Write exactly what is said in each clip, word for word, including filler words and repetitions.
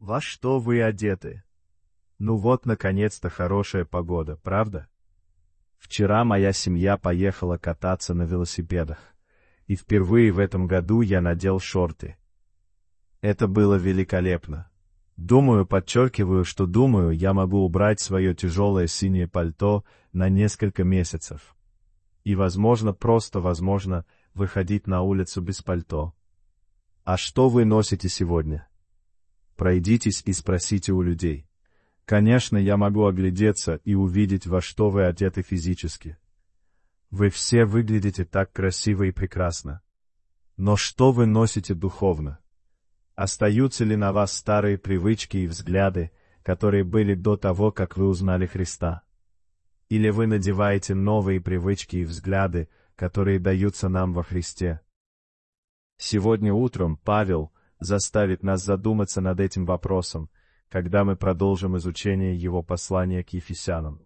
Во что вы одеты? Ну вот, наконец-то хорошая погода, правда? Вчера моя семья поехала кататься на велосипедах, и впервые в этом году я надел шорты. Это было великолепно. Думаю, подчеркиваю, что думаю, я могу убрать свое тяжелое синее пальто на несколько месяцев. И, возможно, просто возможно, выходить на улицу без пальто. А что вы носите сегодня? Пройдитесь и спросите у людей. Конечно, я могу оглядеться и увидеть, во что вы одеты физически. Вы все выглядите так красиво и прекрасно. Но что вы носите духовно? Остаются ли на вас старые привычки и взгляды, которые были до того, как вы узнали Христа? Или вы надеваете новые привычки и взгляды, которые даются нам во Христе? Сегодня утром Павел заставит нас задуматься над этим вопросом, когда мы продолжим изучение его послания к Ефесянам.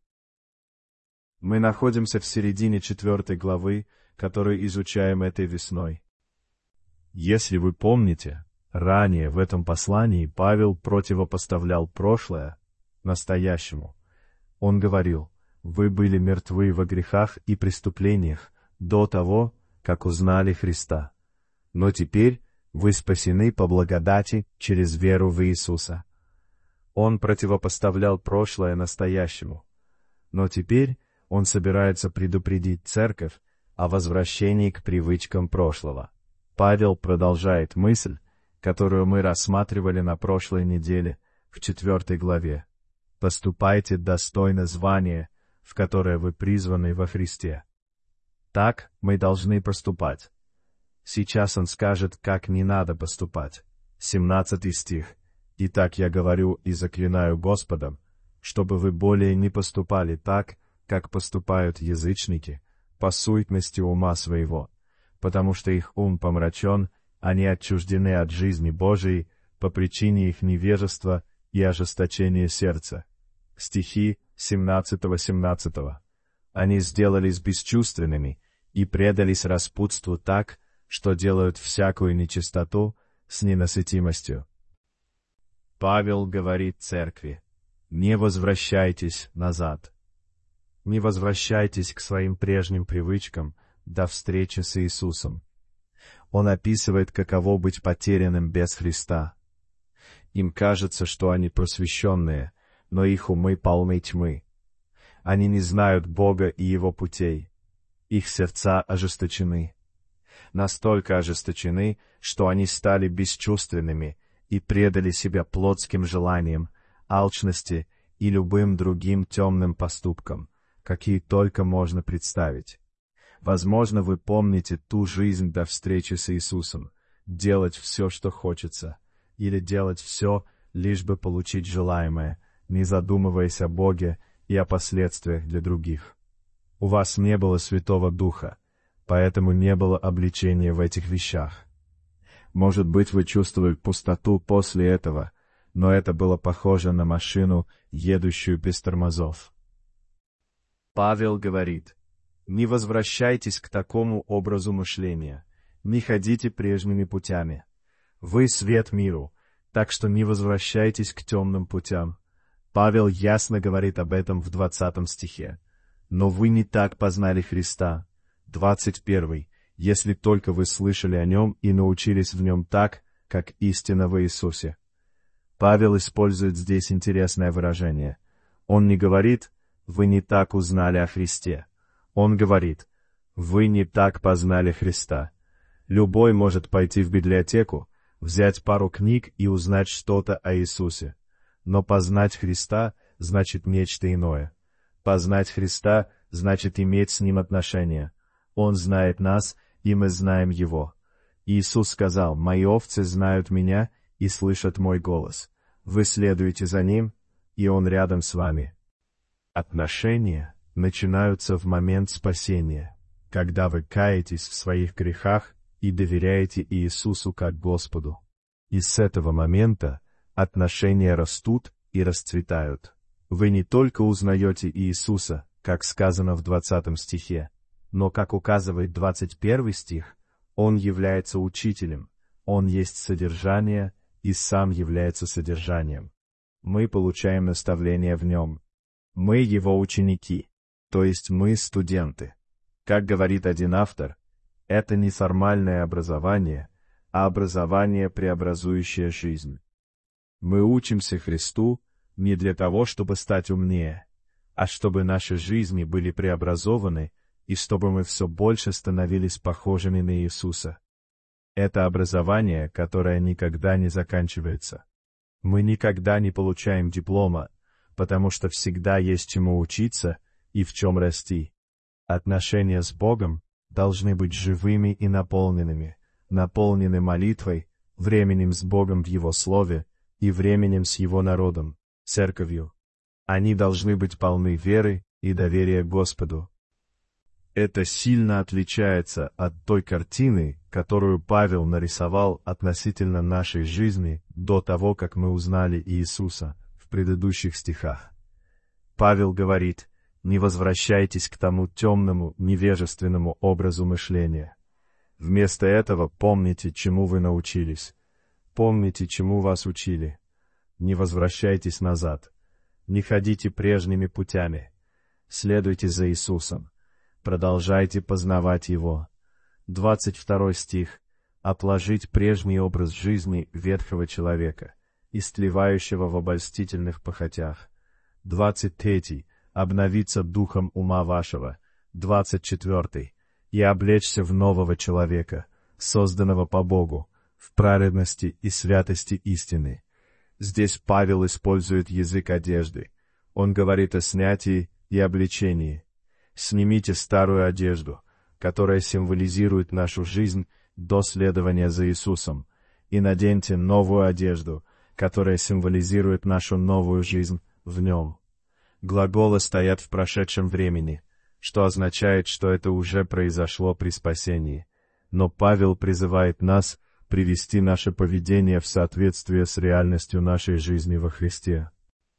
Мы находимся в середине четвертой главы, которую изучаем этой весной. Если вы помните, ранее в этом послании Павел противопоставлял прошлое настоящему. Он говорил: «Вы были мертвы во грехах и преступлениях до того, как узнали Христа. Но теперь вы спасены по благодати через веру в Иисуса». Он противопоставлял прошлое настоящему. Но теперь он собирается предупредить церковь о возвращении к привычкам прошлого. Павел продолжает мысль, которую мы рассматривали на прошлой неделе, в четвертой главе. «Поступайте достойно звания, в которое вы призваны во Христе». Так мы должны поступать. Сейчас он скажет, как не надо поступать. семнадцатый стих. «Итак я говорю и заклинаю Господом, чтобы вы более не поступали так, как поступают язычники, по суетности ума своего, потому что их ум помрачен, они отчуждены от жизни Божией по причине их невежества и ожесточения сердца». Стихи семнадцатого-семнадцатого. «Они сделались бесчувственными и предались распутству так, что делают всякую нечистоту с ненасытимостью». Павел говорит церкви: не возвращайтесь назад. Не возвращайтесь к своим прежним привычкам до встречи с Иисусом. Он описывает, каково быть потерянным без Христа. Им кажется, что они просвещенные, но их умы полны тьмы. Они не знают Бога и Его путей. Их сердца ожесточены. Настолько ожесточены, что они стали бесчувственными и предали себя плотским желаниям, алчности и любым другим темным поступкам, какие только можно представить. Возможно, вы помните ту жизнь до встречи с Иисусом, делать все, что хочется, или делать все, лишь бы получить желаемое, не задумываясь о Боге и о последствиях для других. У вас не было Святого Духа, поэтому не было обличения в этих вещах. Может быть, вы чувствовали пустоту после этого, но это было похоже на машину, едущую без тормозов. Павел говорит: не возвращайтесь к такому образу мышления, не ходите прежними путями. Вы свет миру, так что не возвращайтесь к темным путям. Павел ясно говорит об этом в двадцатом стихе. «Но вы не так познали Христа». двадцать первый. «Если только вы слышали о Нем и научились в Нем так, как истина в Иисусе». Павел использует здесь интересное выражение. Он не говорит: «Вы не так узнали о Христе». Он говорит: «Вы не так познали Христа». Любой может пойти в библиотеку, взять пару книг и узнать что-то о Иисусе. Но познать Христа значит нечто иное. Познать Христа значит иметь с Ним отношения. Он знает нас, и мы знаем Его. Иисус сказал: «Мои овцы знают Меня и слышат Мой голос. Вы следуете за Ним, и Он рядом с вами». Отношения начинаются в момент спасения, когда вы каетесь в своих грехах и доверяете Иисусу как Господу. И с этого момента отношения растут и расцветают. Вы не только узнаете Иисуса, как сказано в двадцатом стихе, но, как указывает двадцать первый стих, Он является учителем, Он есть содержание и сам является содержанием. Мы получаем наставление в нем. Мы его ученики, то есть мы студенты. Как говорит один автор, это не формальное образование, а образование, преобразующее жизнь. Мы учимся Христу не для того, чтобы стать умнее, а чтобы наши жизни были преобразованы и чтобы мы все больше становились похожими на Иисуса. Это образование, которое никогда не заканчивается. Мы никогда не получаем диплома, потому что всегда есть чему учиться и в чем расти. Отношения с Богом должны быть живыми и наполненными, наполнены молитвой, временем с Богом в Его Слове и временем с Его народом, церковью. Они должны быть полны веры и доверия Господу. Это сильно отличается от той картины, которую Павел нарисовал относительно нашей жизни до того, как мы узнали Иисуса в предыдущих стихах. Павел говорит: «Не возвращайтесь к тому темному, невежественному образу мышления. Вместо этого помните, чему вы научились. Помните, чему вас учили. Не возвращайтесь назад. Не ходите прежними путями. Следуйте за Иисусом. Продолжайте познавать Его». двадцать второй стих. «Отложить прежний образ жизни ветхого человека, истлевающего в обольстительных похотях». двадцать третий. «Обновиться духом ума вашего». двадцать четвертый. «И облечься в нового человека, созданного по Богу, в праведности и святости истины». Здесь Павел использует язык одежды. Он говорит о снятии и облечении. Снимите старую одежду, которая символизирует нашу жизнь до следования за Иисусом, и наденьте новую одежду, которая символизирует нашу новую жизнь в Нем. Глаголы стоят в прошедшем времени, что означает, что это уже произошло при спасении. Но Павел призывает нас привести наше поведение в соответствие с реальностью нашей жизни во Христе.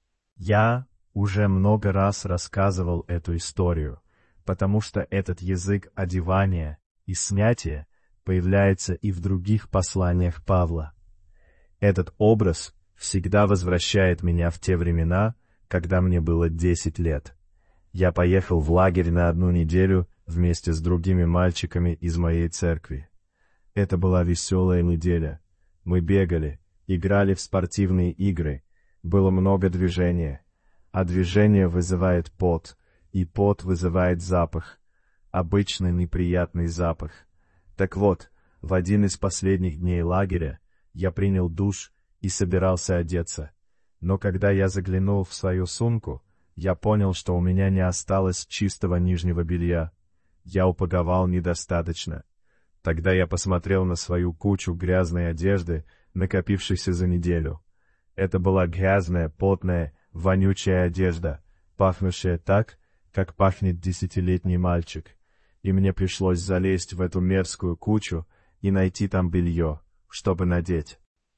Я уже много раз рассказывал эту историю, потому что этот язык одевания и снятия появляется и в других посланиях Павла. Этот образ всегда возвращает меня в те времена, когда мне было десять лет. Я поехал в лагерь на одну неделю вместе с другими мальчиками из моей церкви. Это была веселая неделя. Мы бегали, играли в спортивные игры, было много движения, а движение вызывает пот, и пот вызывает запах, обычный неприятный запах. Так вот, в один из последних дней лагеря я принял душ и собирался одеться. Но когда я заглянул в свою сумку, я понял, что у меня не осталось чистого нижнего белья. Я упаковал недостаточно. Тогда я посмотрел на свою кучу грязной одежды, накопившейся за неделю. Это была грязная, потная, вонючая одежда, пахнущая так, как пахнет десятилетний мальчик. И мне пришлось залезть в эту мерзкую кучу и найти там белье, чтобы надеть.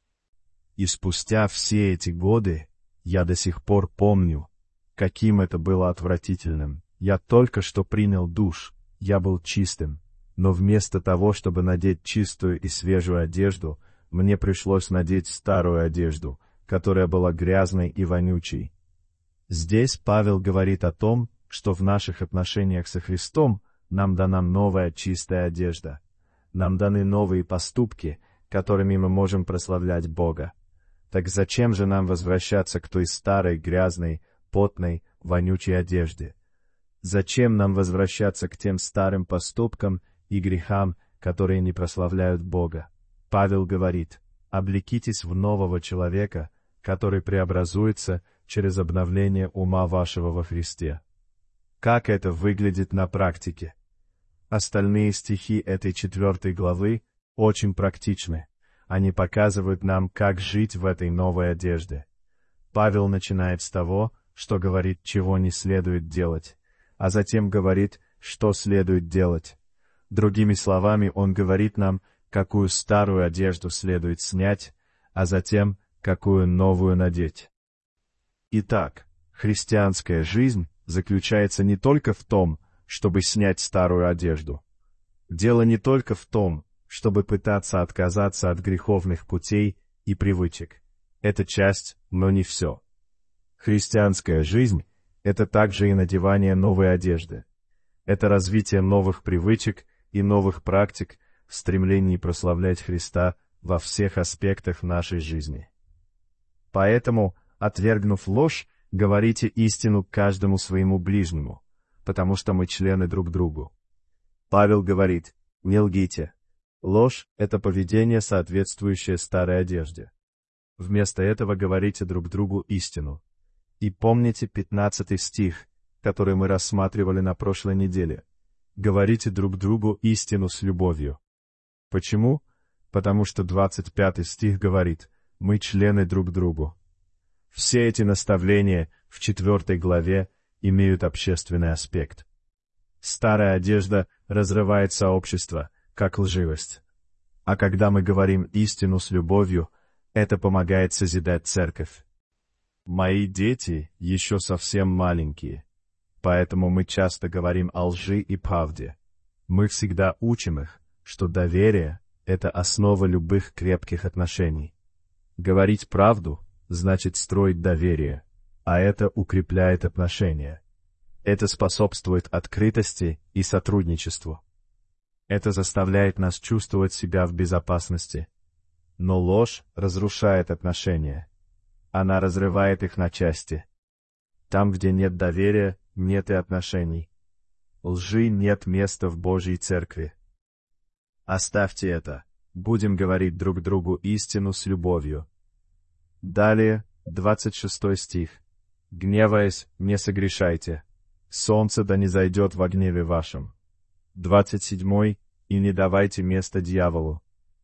И спустя все эти годы я до сих пор помню, каким это было отвратительным. Я только что принял душ, я был чистым, но вместо того, чтобы надеть чистую и свежую одежду, мне пришлось надеть старую одежду, которая была грязной и вонючей. Здесь Павел говорит о том, что в наших отношениях со Христом нам дана новая чистая одежда. Нам даны новые поступки, которыми мы можем прославлять Бога. Так зачем же нам возвращаться к той старой, грязной, потной, вонючей одежде? Зачем нам возвращаться к тем старым поступкам и грехам, которые не прославляют Бога? Павел говорит: «Облекитесь в нового человека, который преобразуется через обновление ума вашего во Христе». Как это выглядит на практике? Остальные стихи этой четвертой главы очень практичны. Они показывают нам, как жить в этой новой одежде. Павел начинает с того, что говорит, чего не следует делать, а затем говорит, что следует делать. Другими словами, он говорит нам, какую старую одежду следует снять, а затем, какую новую надеть. Итак, христианская жизнь заключается не только в том, чтобы снять старую одежду. Дело не только в том, чтобы пытаться отказаться от греховных путей и привычек. Это часть, но не все. Христианская жизнь — это также и надевание новой одежды. Это развитие новых привычек и новых практик в стремлении прославлять Христа во всех аспектах нашей жизни. Поэтому, отвергнув ложь, говорите истину каждому своему ближнему, потому что мы члены друг другу. Павел говорит: не лгите. Ложь — это поведение, соответствующее старой одежде. Вместо этого говорите друг другу истину. И помните пятнадцатый стих, который мы рассматривали на прошлой неделе. Говорите друг другу истину с любовью. Почему? Потому что двадцать пятый стих говорит: мы члены друг другу. Все эти наставления в четвертой главе имеют общественный аспект. Старая одежда разрывает сообщество, как лживость. А когда мы говорим истину с любовью, это помогает созидать церковь. Мои дети еще совсем маленькие, поэтому мы часто говорим о лжи и правде. Мы всегда учим их, что доверие — это основа любых крепких отношений. Говорить правду значит строить доверие, а это укрепляет отношения. Это способствует открытости и сотрудничеству. Это заставляет нас чувствовать себя в безопасности. Но ложь разрушает отношения. Она разрывает их на части. Там, где нет доверия, нет и отношений. Лжи нет места в Божьей церкви. Оставьте это. Будем говорить друг другу истину с любовью. Далее, двадцать шестой стих. «Гневаясь, не согрешайте. Солнце да не зайдет во гневе вашем». двадцать седьмой. «И не давайте место дьяволу».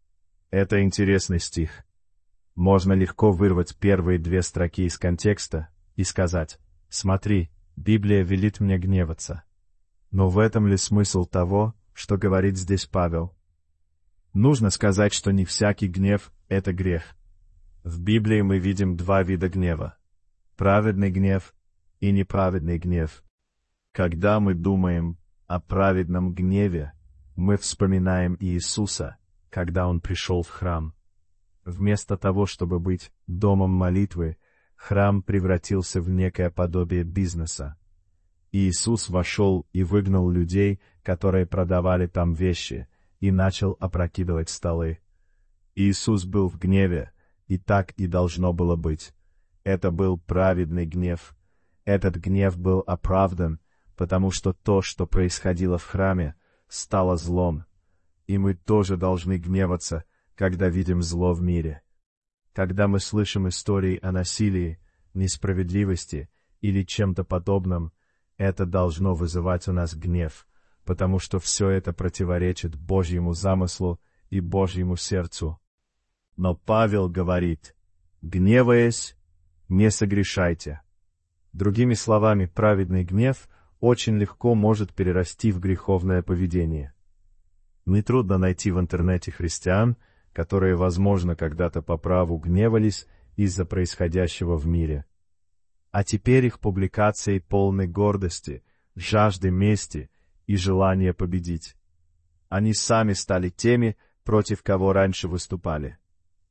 Это интересный стих. Можно легко вырвать первые две строки из контекста и сказать: «Смотри, Библия велит мне гневаться». Но в этом ли смысл того, что говорит здесь Павел? Нужно сказать, что не всякий гнев — это грех. В Библии мы видим два вида гнева — праведный гнев и неправедный гнев. Когда мы думаем о праведном гневе, мы вспоминаем Иисуса, когда Он пришел в храм. Вместо того, чтобы быть домом молитвы, храм превратился в некое подобие бизнеса. Иисус вошел и выгнал людей, которые продавали там вещи, и начал опрокидывать столы. Иисус был в гневе, и так и должно было быть. Это был праведный гнев. Этот гнев был оправдан, потому что то, что происходило в храме, стало злом. И мы тоже должны гневаться, когда видим зло в мире. Когда мы слышим истории о насилии, несправедливости или чем-то подобном, это должно вызывать у нас гнев, потому что все это противоречит Божьему замыслу и Божьему сердцу. Но Павел говорит: «Гневаясь, не согрешайте». Другими словами, праведный гнев очень легко может перерасти в греховное поведение. Нетрудно найти в интернете христиан, которые, возможно, когда-то по праву гневались из-за происходящего в мире. А теперь их публикации полны гордости, жажды мести и желания победить. Они сами стали теми, против кого раньше выступали.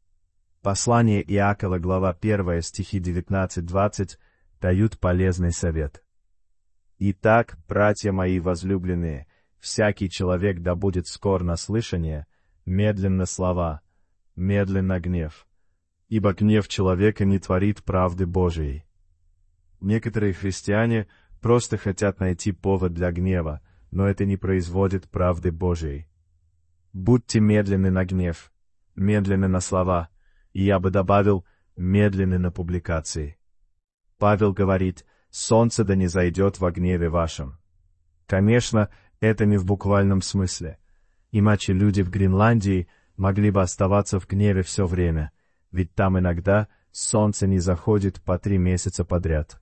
Послание Иакова, глава первая, стихи девятнадцать-двадцать, дают полезный совет. «Итак, братья мои возлюбленные, всякий человек да будет скор на слышание, медленно слова, медленно гнев, ибо гнев человека не творит правды Божией». Некоторые христиане просто хотят найти повод для гнева, но это не производит правды Божией. Будьте медленны на гнев, медленны на слова, и я бы добавил, медленны на публикации. Павел говорит: «Солнце да не зайдет во гневе вашем». Конечно, это не в буквальном смысле. Иначе люди в Гренландии могли бы оставаться в гневе все время, ведь там иногда солнце не заходит по три месяца подряд.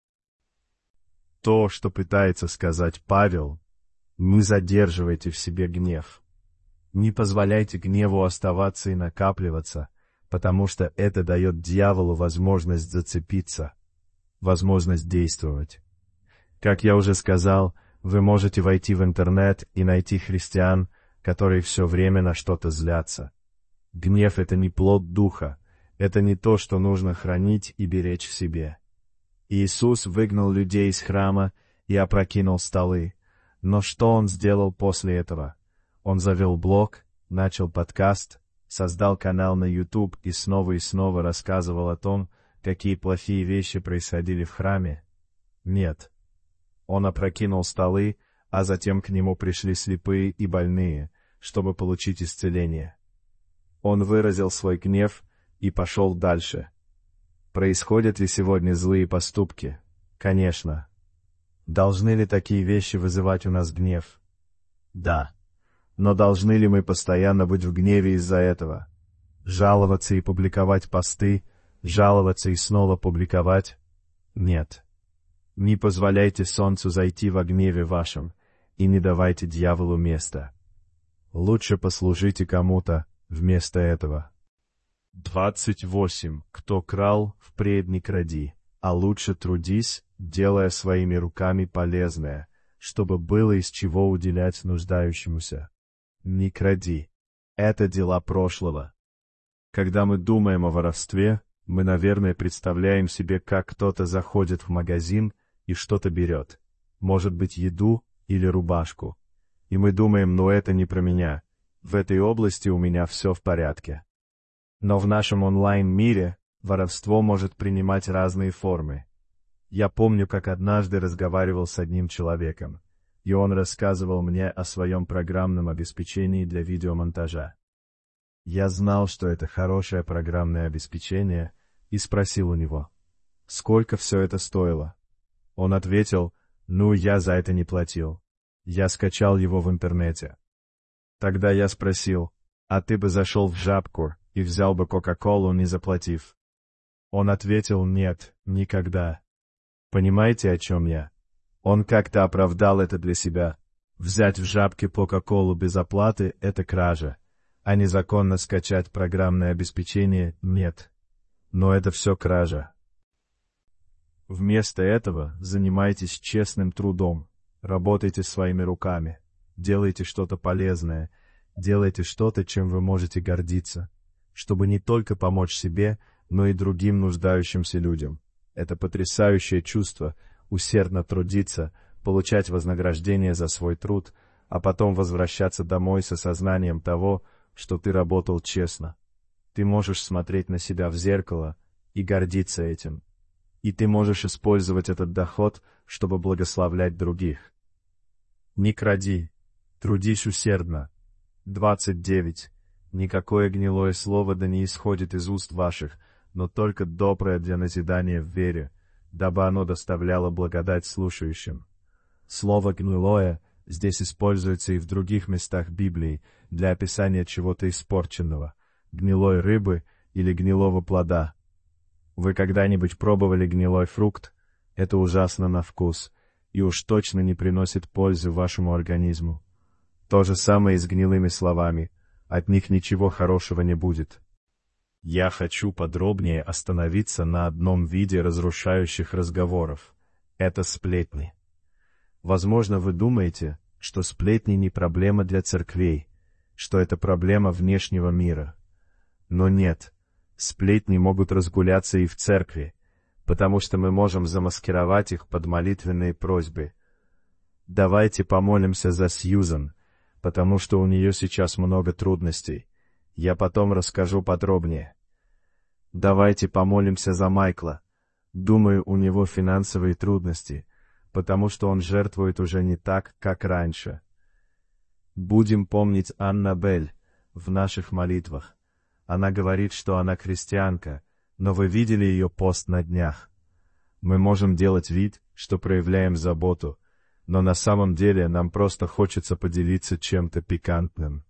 То, что пытается сказать Павел: не задерживайте в себе гнев. Не позволяйте гневу оставаться и накапливаться, потому что это дает дьяволу возможность зацепиться, возможность действовать. Как я уже сказал, вы можете войти в интернет и найти христиан, которые все время на что-то злятся. Гнев — это не плод духа, Это не то, что нужно хранить и беречь в себе. Иисус выгнал людей из храма и опрокинул столы. Но что Он сделал после этого? Он завел блог, начал подкаст, создал канал на YouTube и снова и снова рассказывал о том, какие плохие вещи происходили в храме? Нет. Он опрокинул столы, а затем к нему пришли слепые и больные, чтобы получить исцеление. Он выразил свой гнев и пошел дальше. Происходят ли сегодня злые поступки? Конечно. Должны ли такие вещи вызывать у нас гнев? Да. Но должны ли мы постоянно быть в гневе из-за этого? Жаловаться и публиковать посты, жаловаться и снова публиковать? Нет. Не позволяйте солнцу зайти во гневе вашем, и не давайте дьяволу места. Лучше послужите кому-то вместо этого. двадцать восемь. Кто крал, впредь не кради, а лучше трудись, делая своими руками полезное, чтобы было из чего уделять нуждающемуся. Не кради. Это дела прошлого. Когда мы думаем о воровстве, мы, наверное, представляем себе, как кто-то заходит в магазин и что-то берет. Может быть, еду или рубашку. И мы думаем, ну это не про меня. В этой области у меня все в порядке. Но в нашем онлайн-мире воровство может принимать разные формы. Я помню, как однажды разговаривал с одним человеком, и он рассказывал мне о своем программном обеспечении для видеомонтажа. Я знал, что это хорошее программное обеспечение, и спросил у него, сколько все это стоило. Он ответил, ну я за это не платил. Я скачал его в интернете. Тогда я спросил, а ты бы зашел в Жабку и взял бы Кока-Колу, не заплатив? Он ответил, нет, никогда. Понимаете, о чем я? Он как-то оправдал это для себя. Взять в Жабке Кока-Колу без оплаты — это кража, а незаконно скачать программное обеспечение — нет. Но это все кража. Вместо этого занимайтесь честным трудом, работайте своими руками, делайте что-то полезное, делайте что-то, чем вы можете гордиться, чтобы не только помочь себе, но и другим нуждающимся людям. Это потрясающее чувство — усердно трудиться, получать вознаграждение за свой труд, а потом возвращаться домой с осознанием того, что ты работал честно. Ты можешь смотреть на себя в зеркало и гордиться этим. И ты можешь использовать этот доход, чтобы благословлять других. Не кради, трудись усердно. двадцать девять. Никакое гнилое слово да не исходит из уст ваших, но только доброе для назидания в вере, дабы оно доставляло благодать слушающим. Слово «гнилое» здесь используется и в других местах Библии для описания чего-то испорченного, гнилой рыбы или гнилого плода. Вы когда-нибудь пробовали гнилой фрукт? Это ужасно на вкус, и уж точно не приносит пользы вашему организму. То же самое и с гнилыми словами, от них ничего хорошего не будет. Я хочу подробнее остановиться на одном виде разрушающих разговоров. Это сплетни. Возможно, вы думаете, что сплетни не проблема для церквей, что это проблема внешнего мира. Но нет, сплетни могут разгуляться и в церкви, потому что мы можем замаскировать их под молитвенные просьбы. Давайте помолимся за Сьюзан, потому что у нее сейчас много трудностей. Я потом расскажу подробнее. Давайте помолимся за Майкла. Думаю, у него финансовые трудности, потому что он жертвует уже не так, как раньше. Будем помнить Аннабель в наших молитвах. Она говорит, что она христианка, но вы видели ее пост на днях. Мы можем делать вид, что проявляем заботу, но на самом деле нам просто хочется поделиться чем-то пикантным.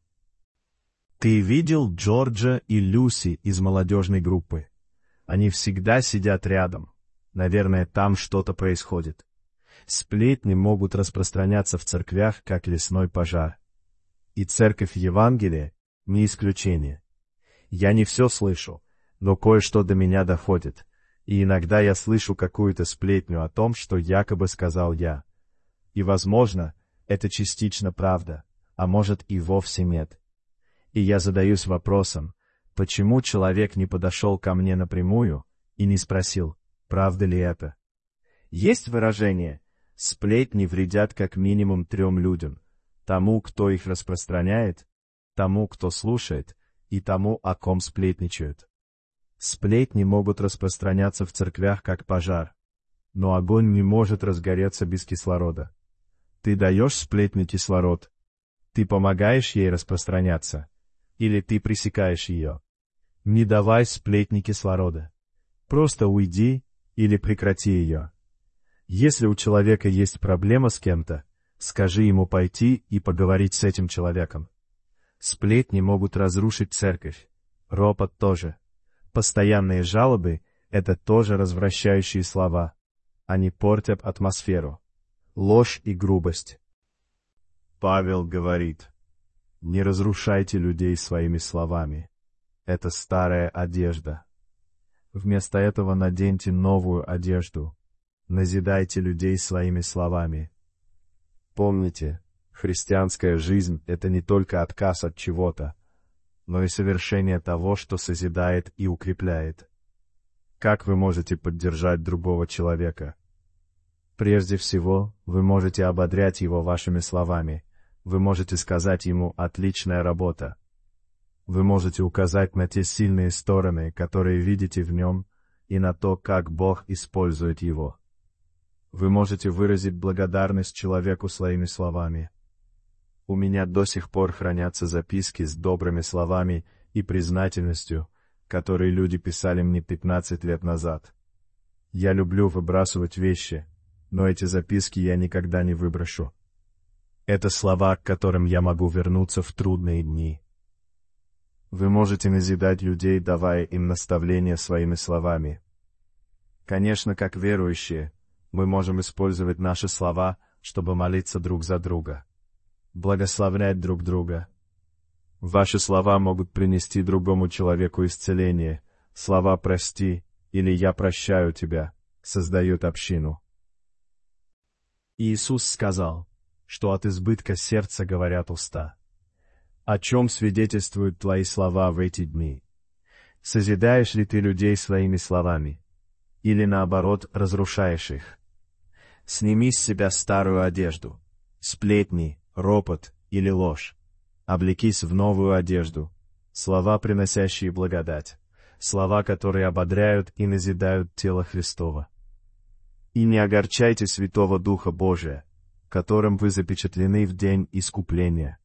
Ты видел Джорджа и Люси из молодежной группы? Они всегда сидят рядом. Наверное, там что-то происходит. Сплетни могут распространяться в церквях, как лесной пожар. И церковь Евангелия не исключение. Я не все слышу, но кое-что до меня доходит, и иногда я слышу какую-то сплетню о том, что якобы сказал я. И, возможно, это частично правда, а может и вовсе нет. И я задаюсь вопросом, Почему человек не подошел ко мне напрямую и не спросил, правда ли это? Есть выражение «сплетни вредят как минимум трем людям», тому, кто их распространяет, тому, кто слушает, и тому, о ком сплетничают. Сплетни могут распространяться в церквях как пожар, но огонь не может разгореться без кислорода. Ты даешь сплетне кислород, ты помогаешь ей распространяться, или ты пресекаешь ее. Не давай сплетни кислорода. Просто уйди или прекрати ее. Если у человека есть проблема с кем-то, скажи ему пойти и поговорить с этим человеком. Сплетни могут разрушить церковь, ропот тоже. Постоянные жалобы — это тоже развращающие слова. Они портят атмосферу. Ложь и грубость. Павел говорит, не разрушайте людей своими словами. Это старая одежда. Вместо этого наденьте новую одежду. Назидайте людей своими словами. Помните, христианская жизнь — это не только отказ от чего-то, но и совершение того, что созидает и укрепляет. Как вы можете поддержать другого человека? Прежде всего, вы можете ободрять его вашими словами. Вы можете сказать ему «отличная работа». Вы можете указать на те сильные стороны, которые видите в нем, и на то, как Бог использует его. Вы можете выразить благодарность человеку своими словами. У меня до сих пор хранятся записки с добрыми словами и признательностью, которые люди писали мне пятнадцать лет назад. Я люблю выбрасывать вещи, но эти записки я никогда не выброшу. Это слова, к которым я могу вернуться в трудные дни. Вы можете назидать людей, давая им наставления своими словами. Конечно, как верующие, мы можем использовать наши слова, чтобы молиться друг за друга, благословлять друг друга. Ваши слова могут принести другому человеку исцеление. Слова «прости» или «я прощаю тебя» создают общину. Иисус сказал, что от избытка сердца говорят уста. О чем свидетельствуют твои слова в эти дни? Созидаешь ли ты людей своими словами? Или наоборот, разрушаешь их? Сними с себя старую одежду, сплетни, ропот или ложь. Облекись в новую одежду, слова, приносящие благодать, слова, которые ободряют и назидают тело Христово. И не огорчайте Святого Духа Божия, которым вы запечатлены в день искупления.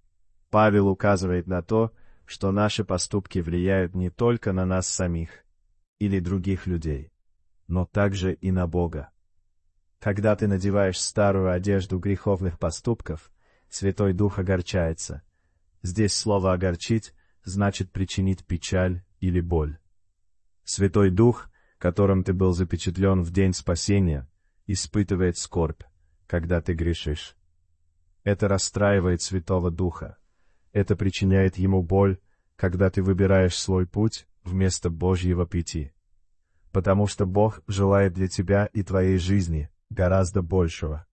Павел указывает на то, что наши поступки влияют не только на нас самих или других людей, но также и на Бога. Когда ты надеваешь старую одежду греховных поступков, Святой Дух огорчается. Здесь слово «огорчить» значит причинить печаль или боль. Святой Дух, которым ты был запечатлен в день спасения, испытывает скорбь, когда ты грешишь. Это расстраивает Святого Духа. Это причиняет ему боль, когда ты выбираешь свой путь вместо Божьего пути. Потому что Бог желает для тебя и твоей жизни гораздо большего.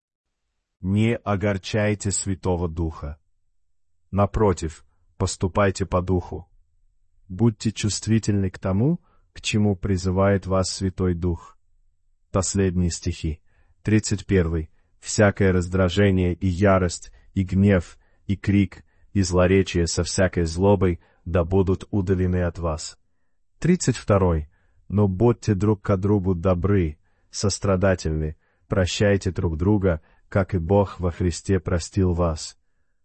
Не огорчайте Святого Духа. Напротив, поступайте по Духу. Будьте чувствительны к тому, к чему призывает вас Святой Дух. Последние стихи. тридцать первый. Всякое раздражение и ярость, и гнев, и крик, и злоречие со всякой злобой да будут удалены от вас. тридцать второй. Но будьте друг к другу добры, сострадательны, прощайте друг друга, как и Бог во Христе простил вас.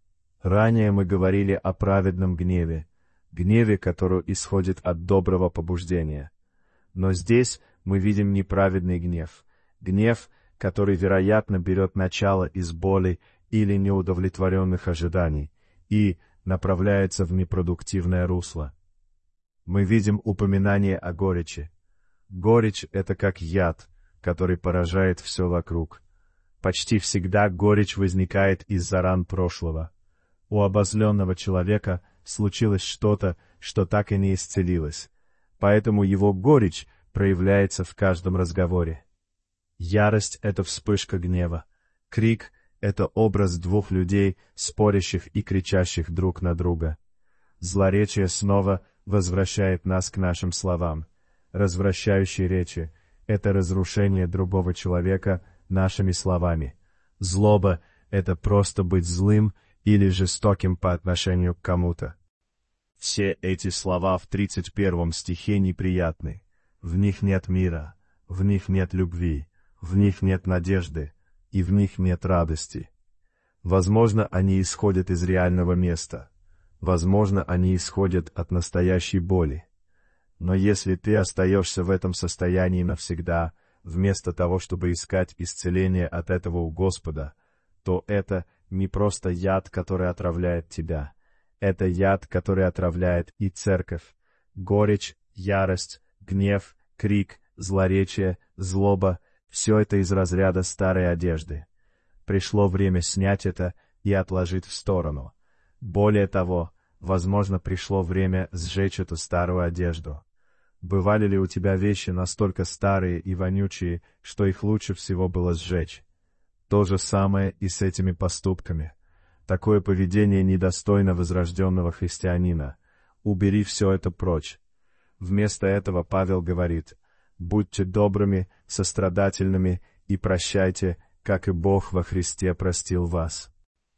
Ранее мы говорили о праведном гневе, гневе, который исходит от доброго побуждения. Но здесь мы видим неправедный гнев, гнев, который, вероятно, берет начало из боли или неудовлетворенных ожиданий и направляется в непродуктивное русло. Мы видим упоминание о горечи. Горечь — это как яд, который поражает все вокруг. Почти всегда горечь возникает из-за ран прошлого. У обозленного человека случилось что-то, что так и не исцелилось, поэтому его горечь проявляется в каждом разговоре. Ярость — это вспышка гнева. Крик — это образ двух людей, спорящих и кричащих друг на друга. Злоречие снова возвращает нас к нашим словам. Развращающие речи — это разрушение другого человека нашими словами. Злоба — это просто быть злым или жестоким по отношению к кому-то. Все эти слова в тридцать первом стихе неприятны. В них нет мира, в них нет любви, в них нет надежды, и в них нет радости. Возможно, они исходят из реального места. Возможно, они исходят от настоящей боли. Но если ты остаешься в этом состоянии навсегда, вместо того, чтобы искать исцеление от этого у Господа, то это не просто яд, который отравляет тебя. Это яд, который отравляет и церковь. Горечь, ярость, гнев, крик, злоречие, злоба — все это из разряда старой одежды. Пришло время снять это и отложить в сторону. Более того, возможно, пришло время сжечь эту старую одежду. Бывали ли у тебя вещи настолько старые и вонючие, что их лучше всего было сжечь? То же самое и с этими поступками. Такое поведение недостойно возрожденного христианина. Убери все это прочь. Вместо этого Павел говорит: «Будьте добрыми, сострадательными и прощайте, как и Бог во Христе простил вас».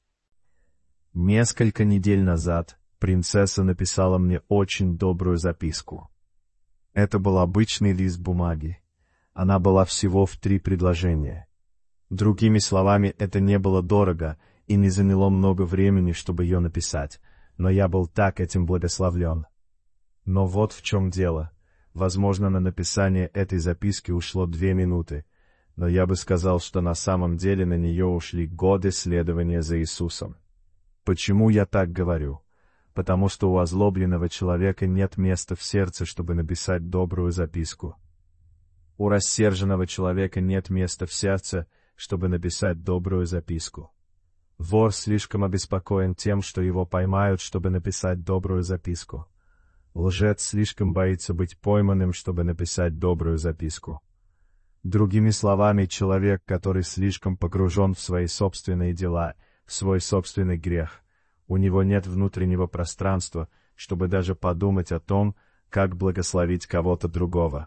Несколько недель назад принцесса написала мне очень добрую записку. Это был обычный лист бумаги. Она была всего в три предложения. Другими словами, это не было дорого и не заняло много времени, чтобы ее написать, но я был так этим благословлен. Но вот в чем дело. Возможно, на написание этой записки ушло две минуты, но я бы сказал, что на самом деле на нее ушли годы следования за Иисусом. Почему я так говорю? Потому что у озлобленного человека нет места в сердце, чтобы написать добрую записку. У рассерженного человека нет места в сердце, чтобы написать добрую записку. Вор слишком обеспокоен тем, что его поймают, чтобы написать добрую записку. Лжец слишком боится быть пойманным, чтобы написать добрую записку. Другими словами, человек, который слишком погружен в свои собственные дела, в свой собственный грех, у него нет внутреннего пространства, чтобы даже подумать о том, как благословить кого-то другого.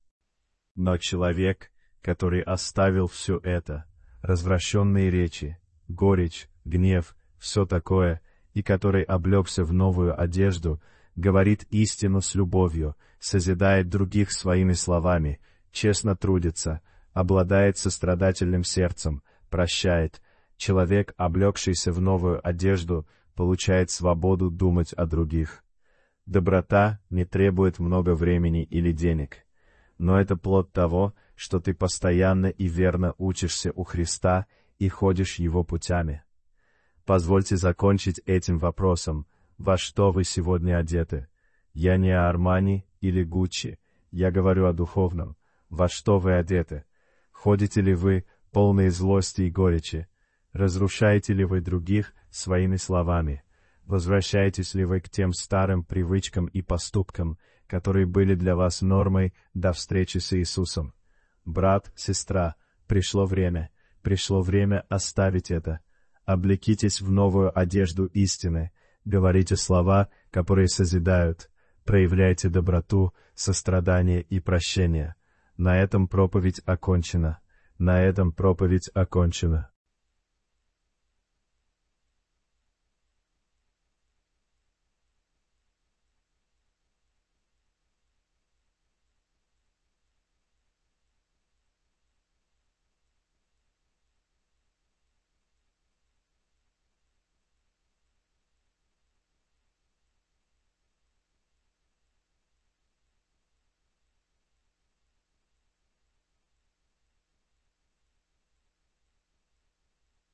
Но человек, который оставил все это, развращенные речи, горечь, гнев, все такое, и который облегся в новую одежду, говорит истину с любовью, созидает других своими словами, честно трудится, обладает сострадательным сердцем, прощает. Человек, облегшийся в новую одежду, получает свободу думать о других. Доброта не требует много времени или денег, но это плод того, что ты постоянно и верно учишься у Христа и ходишь Его путями. Позвольте закончить этим вопросом: во что вы сегодня одеты? Я не о Армани или Гуччи, я говорю о духовном. Во что вы одеты? Ходите ли вы, полные злости и горечи? Разрушаете ли вы других своими словами? Возвращаетесь ли вы к тем старым привычкам и поступкам, которые были для вас нормой до встречи с Иисусом? Брат, сестра, пришло время, пришло время оставить это. Облекитесь в новую одежду истины, говорите слова, которые созидают, проявляйте доброту, сострадание и прощение. На этом проповедь окончена. На этом проповедь окончена.